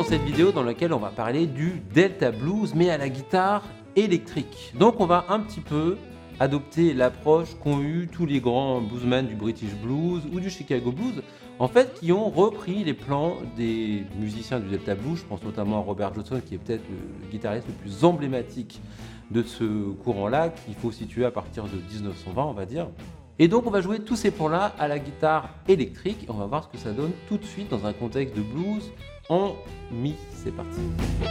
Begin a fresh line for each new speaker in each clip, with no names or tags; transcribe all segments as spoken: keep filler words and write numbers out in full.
cette vidéo dans laquelle on va parler du Delta Blues mais à la guitare électrique. Donc on va un petit peu adopter l'approche qu'ont eu tous les grands bluesmen du British Blues ou du Chicago Blues, en fait qui ont repris les plans des musiciens du Delta Blues. Je pense notamment à Robert Johnson qui est peut-être le guitariste le plus emblématique de ce courant-là, qu'il faut situer à partir de dix-neuf cent vingt on va dire. Et donc on va jouer tous ces plans-là à la guitare électrique et on va voir ce que ça donne tout de suite dans un contexte de blues en mi. C'est parti.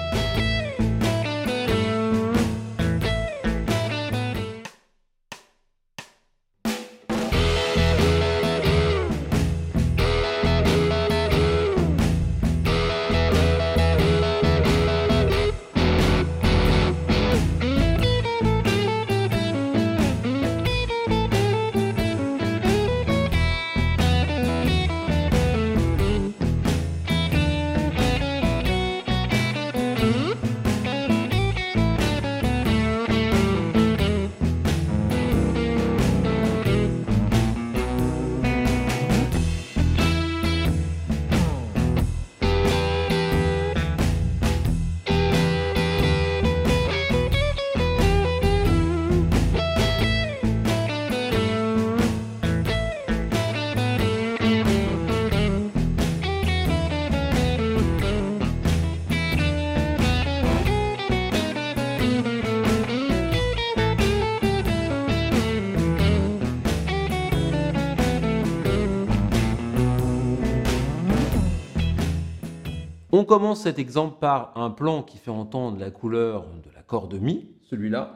On commence cet exemple par un plan qui fait entendre la couleur de la corde mi, celui-là.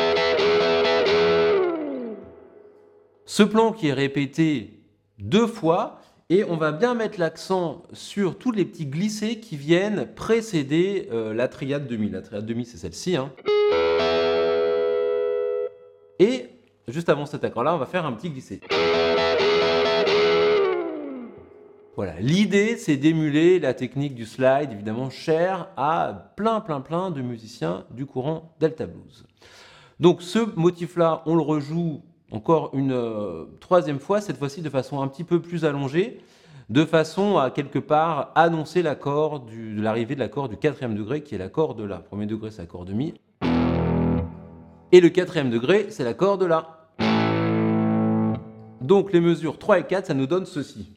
Ce plan qui est répété deux fois, et on va bien mettre l'accent sur tous les petits glissés qui viennent précéder euh, la triade de mi. La triade de mi, c'est celle-ci. Hein. Et juste avant cet accord-là, on va faire un petit glissé. Voilà, l'idée c'est d'émuler la technique du slide, évidemment chère à plein plein plein de musiciens du courant Delta Blues. Donc ce motif-là, on le rejoue encore une euh, troisième fois, cette fois-ci de façon un petit peu plus allongée, de façon à quelque part annoncer l'accord du, de l'arrivée de l'accord du quatrième degré, qui est l'accord de La. Premier degré c'est l'accord de Mi, et le quatrième degré c'est l'accord de La. Donc les mesures trois et quatre, ça nous donne ceci.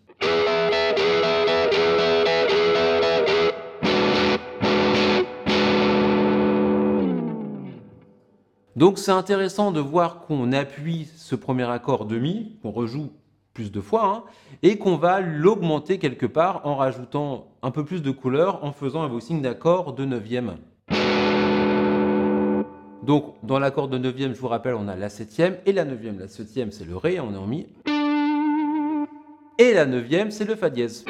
Donc c'est intéressant de voir qu'on appuie ce premier accord de Mi, qu'on rejoue plus de fois, hein, et qu'on va l'augmenter quelque part en rajoutant un peu plus de couleurs, en faisant un voicing d'accord de neuvième. Donc dans l'accord de neuvième, je vous rappelle, on a la septième et la neuvième. La septième c'est le Ré, on est en Mi. Et la neuvième c'est le Fa dièse.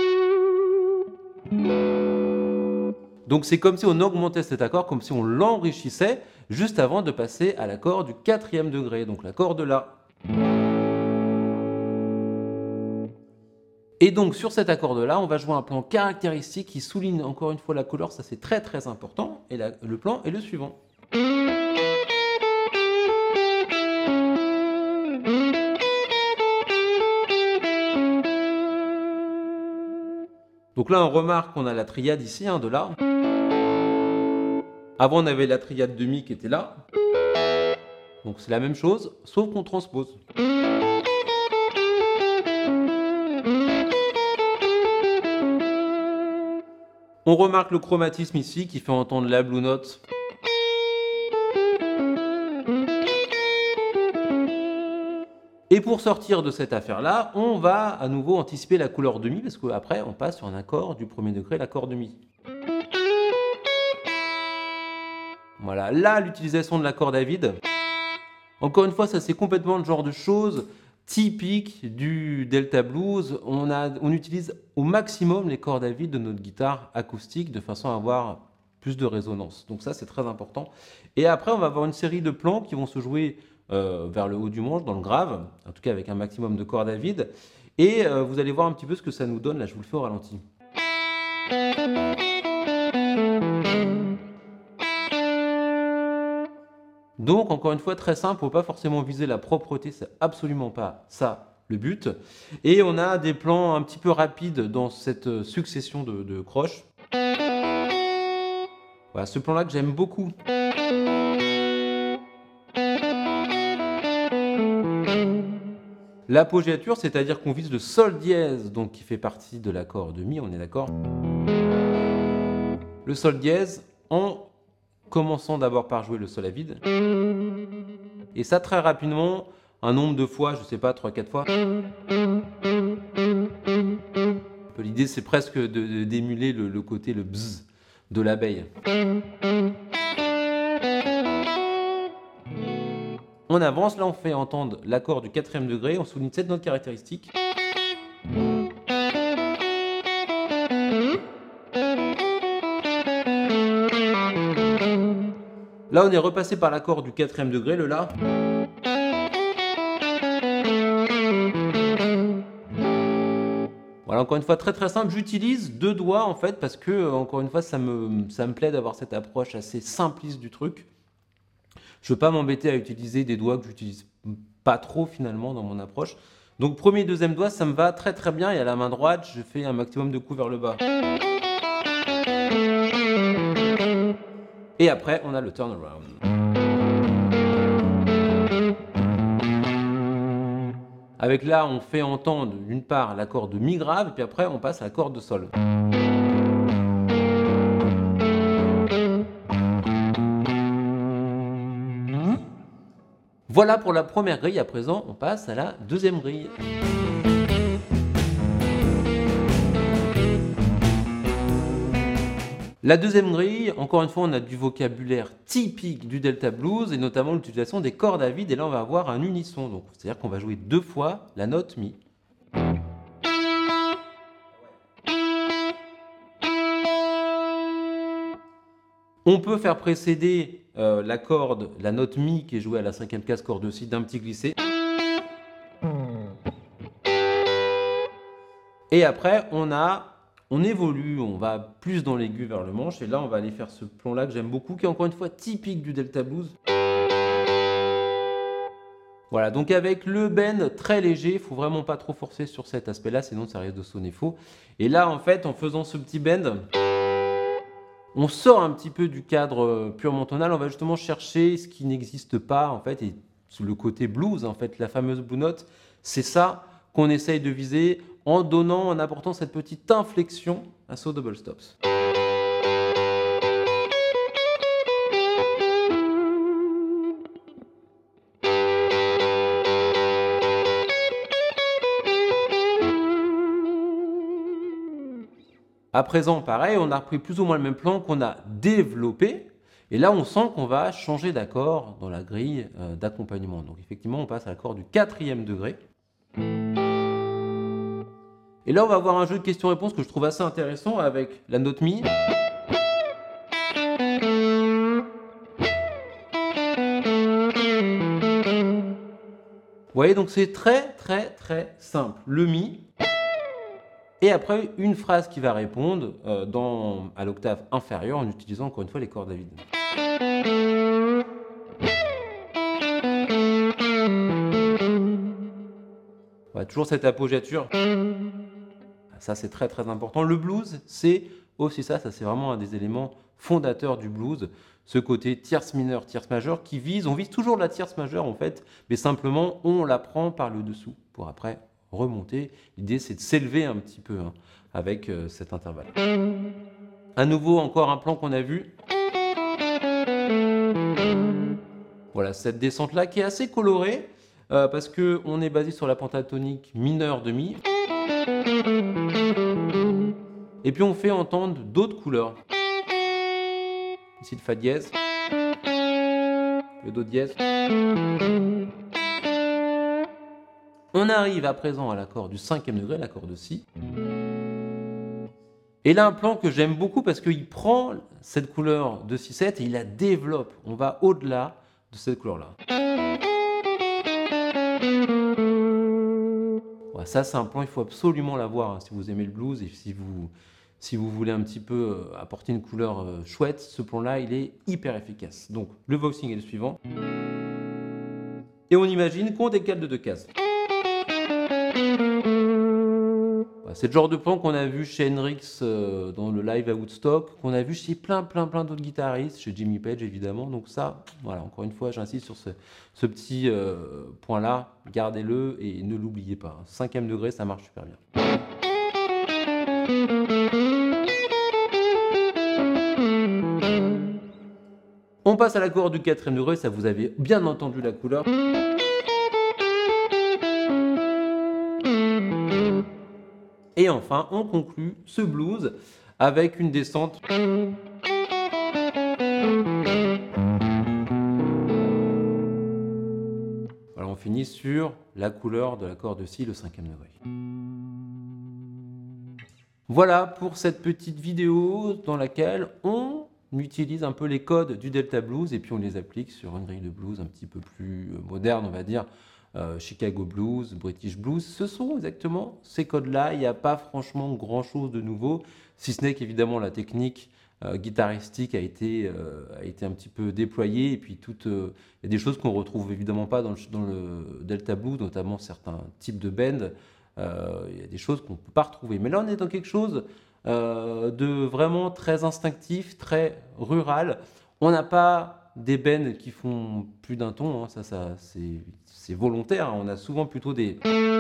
Donc c'est comme si on augmentait cet accord, comme si on l'enrichissait juste avant de passer à l'accord du quatrième degré, donc l'accord de La. Et donc sur cet accord de La, on va jouer un plan caractéristique qui souligne encore une fois la couleur, ça c'est très très important, et la, le plan est le suivant. Donc là on remarque qu'on a la triade ici, hein, de La. Avant, on avait la triade de Mi qui était là. Donc c'est la même chose, sauf qu'on transpose. On remarque le chromatisme ici qui fait entendre la blue note. Et pour sortir de cette affaire-là, on va à nouveau anticiper la couleur de Mi, parce qu'après, on passe sur un accord du premier degré, l'accord de Mi. Voilà, là, l'utilisation de l'accord David. Encore une fois, ça c'est complètement le genre de choses typiques du Delta Blues. On, a, on utilise au maximum les cordes David de notre guitare acoustique de façon à avoir plus de résonance. Donc ça, c'est très important. Et après, on va avoir une série de plans qui vont se jouer euh, vers le haut du manche, dans le grave, en tout cas avec un maximum de cordes David. Et euh, vous allez voir un petit peu ce que ça nous donne. Là, je vous le fais au ralenti. Donc, encore une fois, très simple, il ne faut pas forcément viser la propreté, c'est absolument pas ça le but. Et on a des plans un petit peu rapides dans cette succession de, de croches. Voilà, ce plan-là que j'aime beaucoup. L'appoggiature, c'est-à-dire qu'on vise le sol dièse, donc qui fait partie de l'accord de mi, on est d'accord? Le sol dièse en commençant d'abord par jouer le sol à vide. Et ça très rapidement, un nombre de fois, je sais pas, trois quatre fois. L'idée c'est presque de, de, d'émuler le, le côté, le bzz de l'abeille. On avance, là on fait entendre l'accord du quatrième degré, on souligne cette note caractéristique. Là on est repassé par l'accord du quatrième degré, le La. Voilà, encore une fois très très simple, j'utilise deux doigts en fait parce que encore une fois ça me, ça me plaît d'avoir cette approche assez simpliste du truc. Je ne veux pas m'embêter à utiliser des doigts que j'utilise pas trop finalement dans mon approche. Donc premier et deuxième doigt, ça me va très très bien. Et à la main droite, je fais un maximum de coups vers le bas. Et après, on a le turnaround. Avec là, on fait entendre d'une part l'accord de mi grave, et puis après, on passe à l'accord de sol. Voilà pour la première grille, à présent on passe à la deuxième grille. La deuxième grille, encore une fois on a du vocabulaire typique du Delta Blues et notamment l'utilisation des cordes à vide et là on va avoir un unisson, donc c'est-à-dire qu'on va jouer deux fois la note Mi. On peut faire précéder euh, la corde, la note Mi qui est jouée à la cinquième case corde Si d'un petit glissé. Et après on a, on évolue, on va plus dans l'aigu vers le manche et là on va aller faire ce plan là que j'aime beaucoup qui est encore une fois typique du Delta Blues. Voilà, donc avec le bend très léger, il ne faut vraiment pas trop forcer sur cet aspect là sinon ça risque de sonner faux. Et là en fait en faisant ce petit bend, on sort un petit peu du cadre purement tonal, on va justement chercher ce qui n'existe pas en fait, et le côté blues en fait, la fameuse blue note, c'est ça qu'on essaye de viser en donnant, en apportant cette petite inflexion à ce double stops. À présent, pareil, on a repris plus ou moins le même plan qu'on a développé. Et là, on sent qu'on va changer d'accord dans la grille euh, d'accompagnement. Donc effectivement, on passe à l'accord du quatrième degré. Et là, on va avoir un jeu de questions-réponses que je trouve assez intéressant avec la note Mi. Vous voyez, donc c'est très très très simple. Le Mi. Et après, une phrase qui va répondre euh, dans, à l'octave inférieure en utilisant encore une fois les cordes à vide. Voilà, toujours cette appoggiature. Ça, c'est très très important. Le blues, c'est aussi ça. Ça, c'est vraiment un des éléments fondateurs du blues. Ce côté tierce mineure, tierce majeure qui vise, on vise toujours la tierce majeure en fait, mais simplement on la prend par le dessous pour après remonter. L'idée, c'est de s'élever un petit peu hein, avec euh, cet intervalle. À nouveau, encore un plan qu'on a vu. Voilà, cette descente-là qui est assez colorée euh, parce qu'on est basé sur la pentatonique mineure de Mi. Et puis on fait entendre d'autres couleurs. Ici le Fa dièse, le Do dièse. On arrive à présent à l'accord du cinquième degré, l'accord de Si. Et là, un plan que j'aime beaucoup parce qu'il prend cette couleur de Si sept et il la développe. On va au-delà de cette couleur-là. Voilà, ça, c'est un plan, il faut absolument l'avoir hein, si vous aimez le blues et si vous, si vous voulez un petit peu euh, apporter une couleur euh, chouette. Ce plan-là, il est hyper efficace. Donc, le voxing est le suivant. Et on imagine qu'on décale de deux cases. Voilà, c'est le genre de plan qu'on a vu chez Hendrix euh, dans le live à Woodstock, qu'on a vu chez plein, plein, plein d'autres guitaristes, chez Jimmy Page évidemment. Donc ça, voilà, encore une fois, j'insiste sur ce, ce petit euh, point-là. Gardez-le et ne l'oubliez pas. Cinquième degré, ça marche super bien. On passe à l'accord du quatrième degré, ça vous avez bien entendu la couleur. Et enfin, on conclut ce blues avec une descente. Voilà, on finit sur la couleur de l'accord de si, le cinquième degré. Voilà pour cette petite vidéo dans laquelle on utilise un peu les codes du Delta Blues et puis on les applique sur une grille de blues un petit peu plus moderne, on va dire. Euh, Chicago Blues, British Blues, ce sont exactement ces codes-là. Il n'y a pas franchement grand-chose de nouveau, si ce n'est qu'évidemment la technique euh, guitaristique a été, euh, a été un petit peu déployée. Et puis, toute, euh, il y a des choses qu'on ne retrouve évidemment pas dans le, dans le Delta Blues, notamment certains types de bends. Euh, il y a des choses qu'on ne peut pas retrouver. Mais là, on est dans quelque chose euh, de vraiment très instinctif, très rural. On n'a pas des bends qui font plus d'un ton, hein. ça, ça c'est, c'est volontaire, hein. On a souvent plutôt des...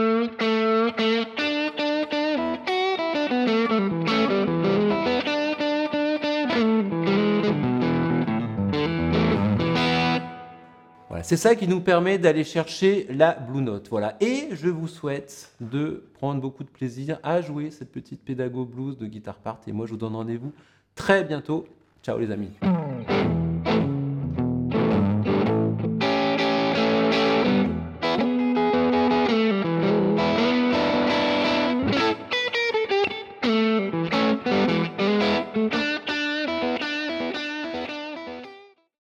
Voilà, c'est ça qui nous permet d'aller chercher la Blue Note. Voilà. Et je vous souhaite de prendre beaucoup de plaisir à jouer cette petite Pédago Blues de Guitar Part. Et moi, je vous donne rendez-vous très bientôt. Ciao les amis.